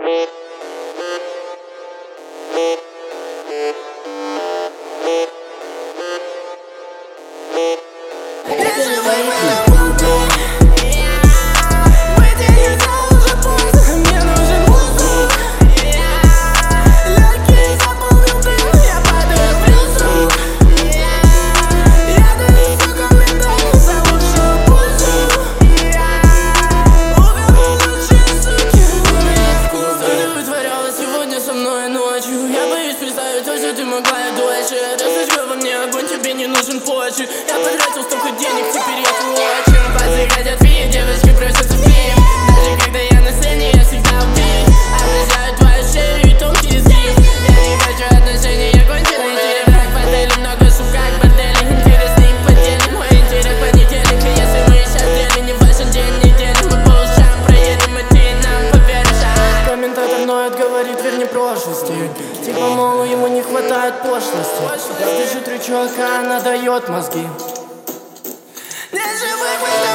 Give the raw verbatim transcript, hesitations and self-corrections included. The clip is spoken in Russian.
Я боюсь представить то, что ты могла и дольше. Разожгла во мне огонь, тебе не нужен позже. Я потратил столько денег, теперь я твой отчим. Пацаны хотят видеть, девочки просятся в клип. Даже когда я на сцене, я всегда убит. Обрезаю твою шею и тонкий изгиб. Я не хочу отношений, я конченый тип. Как в отеле, много шум, как в борделе. Интересный поделим, мой интерес понедельник. И если мы сейчас делим, не важен день недели. Мы по ушам проедем, и ты нам поверишь. Комментатор ноет, говорит, верни прошлости. Типа, мол, ему не хватает пошлости. Я держу три чувака, она дает мозги. Не живы,